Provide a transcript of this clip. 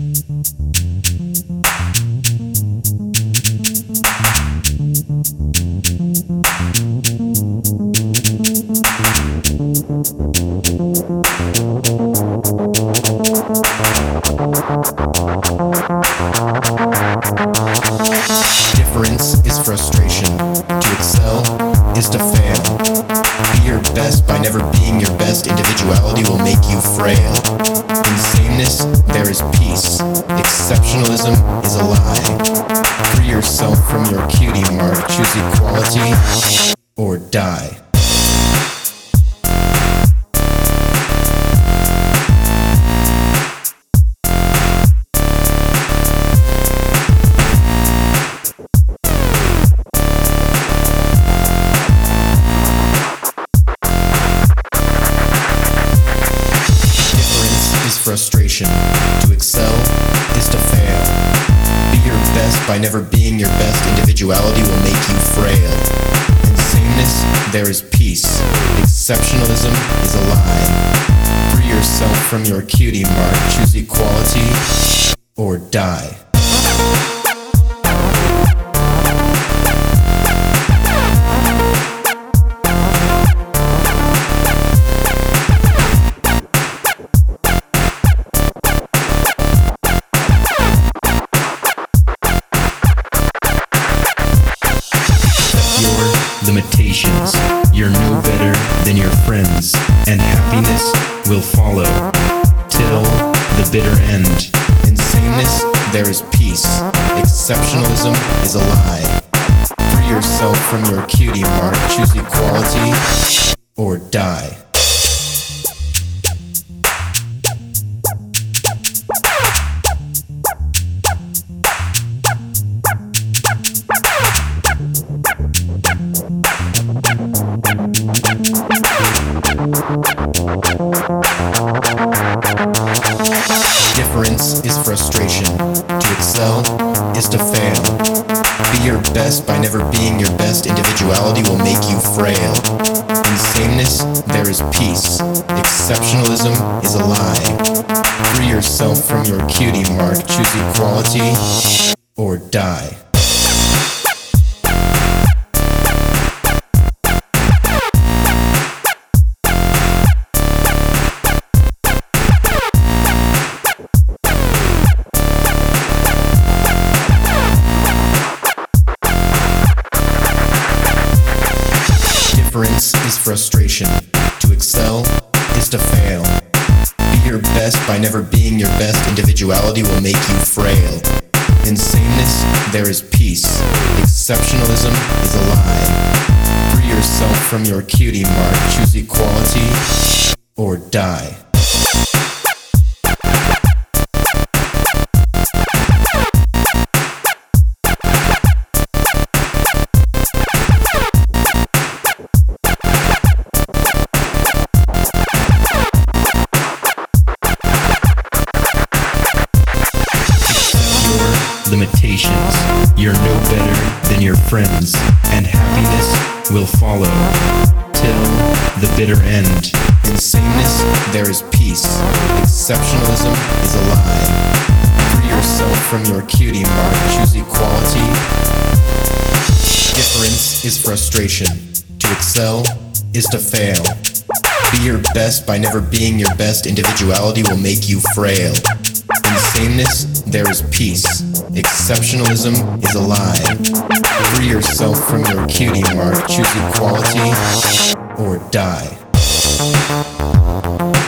Difference is frustration. To excel is to fail. Be your best by never being your best. Individuality will make you frail. In sameness, there is peace. Exceptionalism is a lie. Free yourself from your cutie mark. Choose equality or die. Frustration. To excel is to fail. Be your best by never being your best. Individuality will make you frail. In sameness, there is peace. Exceptionalism is a lie. Free yourself from your cutie mark. Choose equality or die. Limitations. You're no better than your friends, and happiness will follow till the bitter end. In sameness, there is peace. Exceptionalism is a lie. Free yourself from your cutie mark. Choose equality or die. Difference is frustration. To excel is to fail. Be your best by never being your best. Individuality will make you frail. In sameness, there is peace. Exceptionalism is a lie. Free yourself from your cutie mark. Choose equality or die. Difference is frustration. To excel is to fail. Be your best by never being your best. Individuality will make you frail. In sameness, there is peace. Exceptionalism is a lie. Free yourself from your cutie mark. Choose equality or die. Limitations. You're no better than your friends, and happiness will follow till the bitter end. In sameness, there is peace. Exceptionalism is a lie. Free yourself from your cutie mark. Choose equality. Difference is frustration. To excel is to fail. Be your best by never being your best. Individuality will make you frail. In sameness, there is peace. Exceptionalism is a lie. Free yourself from your cutie mark. Choose equality or die.